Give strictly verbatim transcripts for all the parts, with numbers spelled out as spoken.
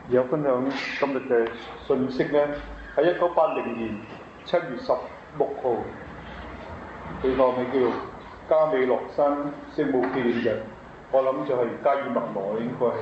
而有分享今日嘅信息呢，喺一九八零年七月十六號，佢個名叫做加美洛山聖母紀念日，我諗就係加爾默羅應該係。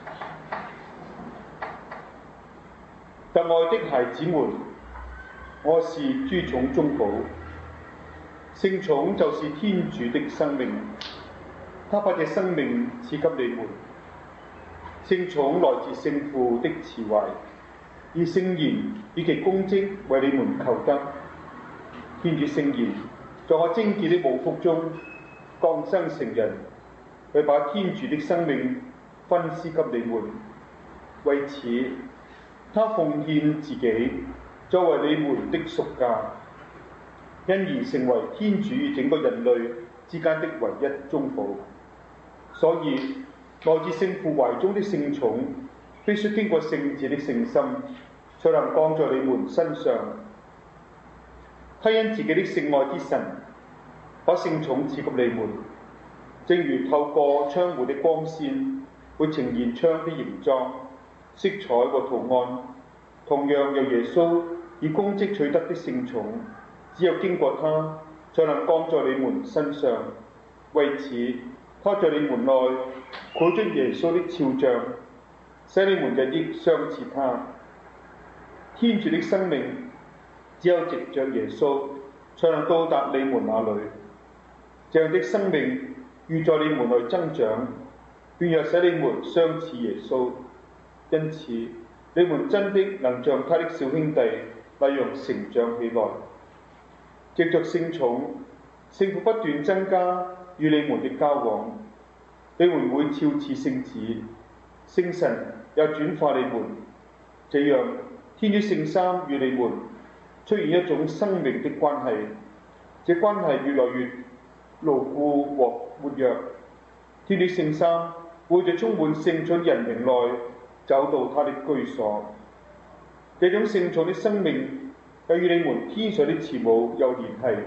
特愛的孩子們，我是諸寵中寶，聖寵就是天主的生命，他把這生命賜給你們。聖寵來自聖父的慈懷，以聖言以其功績為你們求得。天主聖言在我貞潔的母腹中降生成人，佢把天主的生命分施給你們。為此，他奉獻自己作為你們的贖價，因而成為天主與整個人類之間的唯一中保。所以，來自聖父懷中的聖寵，必須經過聖子的聖心，才能降在你們身上。他因自己的聖愛之神，把聖寵賜給你們，正如透過窗戶的光線會呈現窗的形狀、色彩和圖案，同樣由耶穌以功績取得的聖寵，只有經過他，才能降在你們身上。為此，他在你們內繪出耶穌的肖像，使你們日益相似他。天主的生命只有藉着耶穌，才能到達你們那裏。這樣的生命愈在你們內增長，便又使你們相似耶穌。因此，你們真的能像他的小兄弟那樣成長起來。藉着聖寵，聖父不斷增加與你們的交往，你們會肖似聖子，聖神又轉化你們。這樣，天主聖三與你們出現一種生命的關係，這關係越來越牢固和活躍。天主聖三會在充滿聖寵人名內走到他的居所。這種聖寵的生命又與你們天上的慈母有聯繫。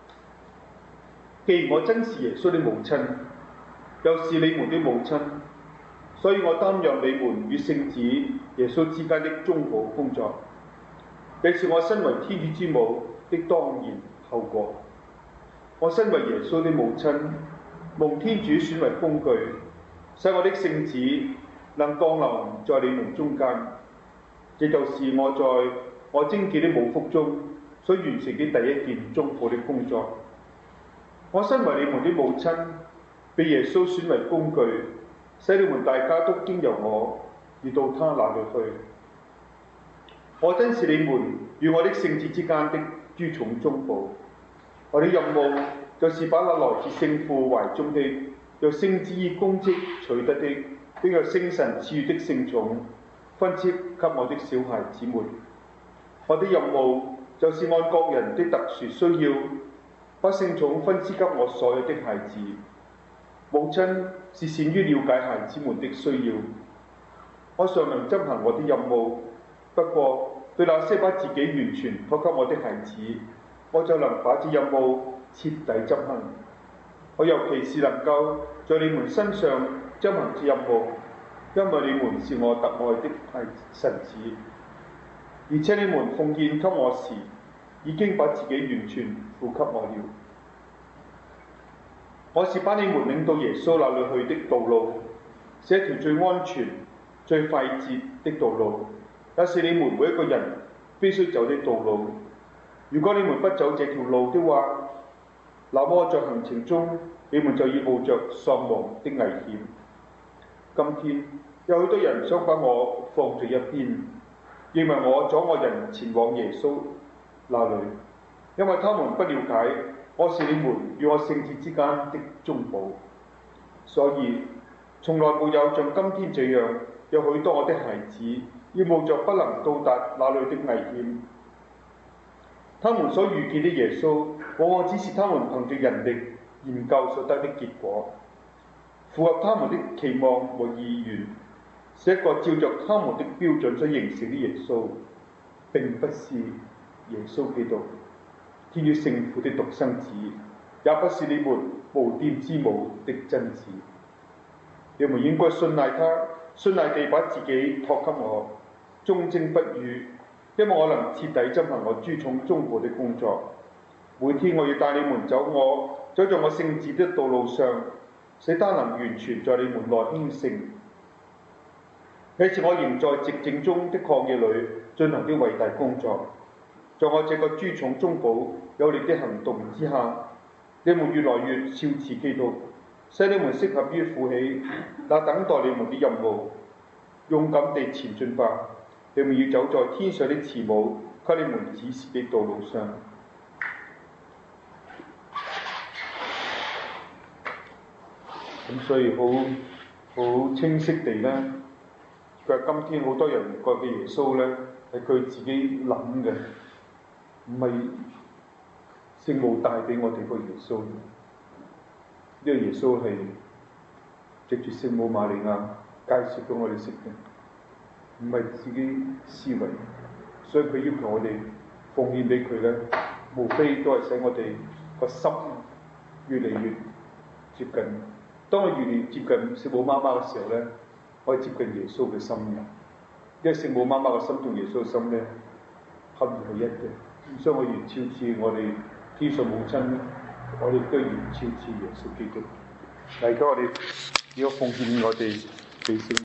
既然我真是耶穌的母親，又是你們的母親，所以我擔任你們與聖子耶穌之間的中保工作，這是我身為天主之母的當然後果。我身為耶穌的母親，蒙天主選為工具，使我的聖子能降臨在你們中間，這就是我在我貞潔的母腹中所完成的第一件中保的工作。我身為你們的母親，被耶穌選為工具，使你們大家都經由我而到他那裏去。我真是你們與我的聖子之間的諸寵中保。我的任務就是把那來自聖父懷中的，由聖子以功績取得的，並由聖神賜予的聖寵，分賜給我的小孩子們。我的任務就是按各人的特殊需要，把聖寵分施給我所有的孩子。母親是善於了解孩子們的需要，我尚能執行我的任務。不過，對那些把自己完全託給我的孩子，我就能把這任務徹底執行。我尤其是能夠在你們身上執行這任務，因為你們是我特愛的孩神子，而且你們奉獻給我時，已經把自己完全付給我了。我是把你們領到耶穌那裏去的道路，是一條最安全、最快捷的道路，也是你們每一個人必須走的道路。如果你們不走這條路的話，那麼在行程中你們就要冒着喪亡的危險。今天有許多人想把我放在一邊，認為我阻礙人前往耶穌那裏，因為他們不了解我是你們與我聖子之間的中保。所以從來沒有像今天這樣，有許多我的孩子要冒着不能到達那裏的危險。他們所遇見的耶穌，往往只是他們憑着人力研究所得的結果，符合他們的期望和意願，是一個照着他們的標準所形成的耶穌，並不是耶穌基督，天主聖父的獨生子，也不是你們無玷之母的真子。你們應該信賴他， 信賴地把自己託給我，忠貞不渝，因為我能徹底執行我諸重中保的工作。每天我要帶你們走我走在我聖旨的道路上，使他能完全在你們內興盛。這是我仍在寂靜中的曠野裏進行的偉大工作。在我這個諸重中保有力的行動之下，你們越來越肖似基督，使你們適合於負起那等待你們的任務，勇敢地前進吧。你們要走在天上的慈母給你們指示的道路上。咁所以好好清晰地咧，佢話今天好多人覺得耶穌咧係佢自己諗嘅，唔係聖母帶俾我哋個耶穌。呢個耶穌係藉住聖母瑪利亞介紹俾我哋識嘅，唔係自己思維。所以佢要求我哋奉獻俾佢咧，無非都係使我哋個心越嚟越接近。當我越嚟越接近聖母媽媽嘅時候咧，可以接近耶穌嘅心嘅，因為聖母媽媽嘅心同耶穌嘅心咧，合而為一嘅。所以我越超似我哋天上母親咧，我哋都越超似耶穌基督。嚟到我哋要奉獻我哋俾聖